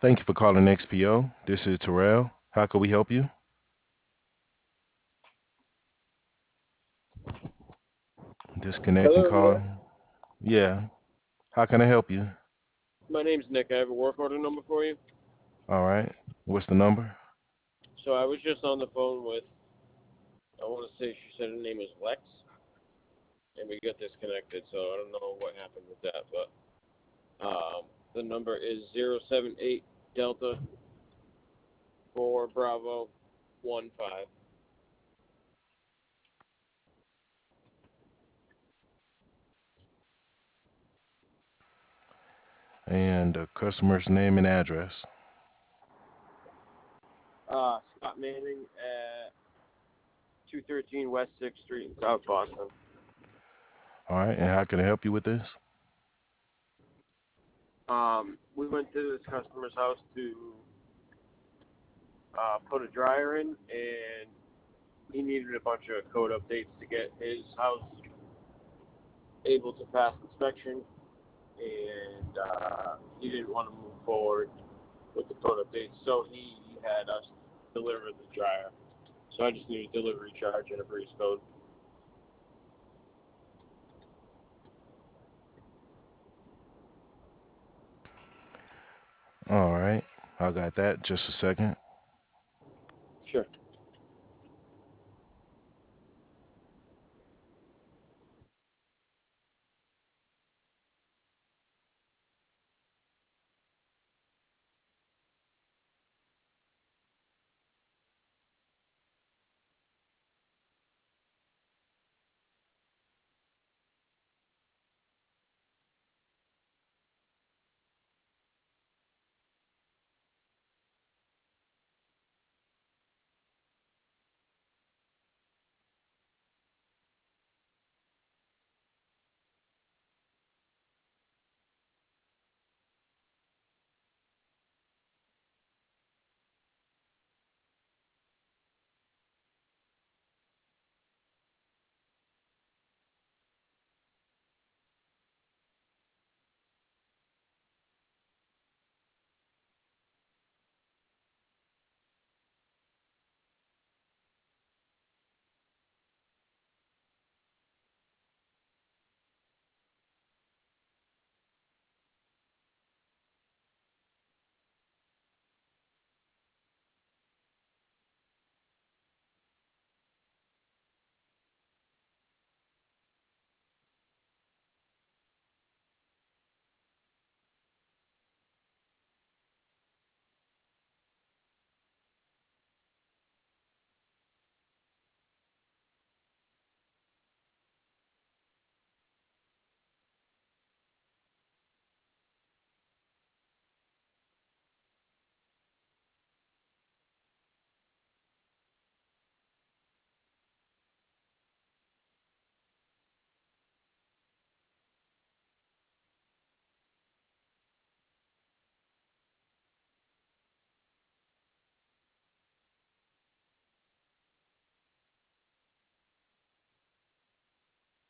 Thank you for calling XPO. This is Terrell. How can we help you? Disconnecting Hello there. call. Yeah. How can I help you? My name's Nick. I have a work order number for you. All right. What's the number? So I was just on the phone with, I want to say she said her name is Lex, and we got disconnected, so I don't know what happened with that, but the number is 078 Delta 4 Bravo 15. And the customer's name and address. Scott Manning at 213 West 6th Street in South Boston. All right. And how can I help you with this? We went to this customer's house to put a dryer in, and he needed a bunch of code updates to get his house able to pass inspection, and he didn't want to move forward with the code updates, so he had us deliver the dryer. So I just need a delivery charge and a breeze code. All right. I got that. Just a second.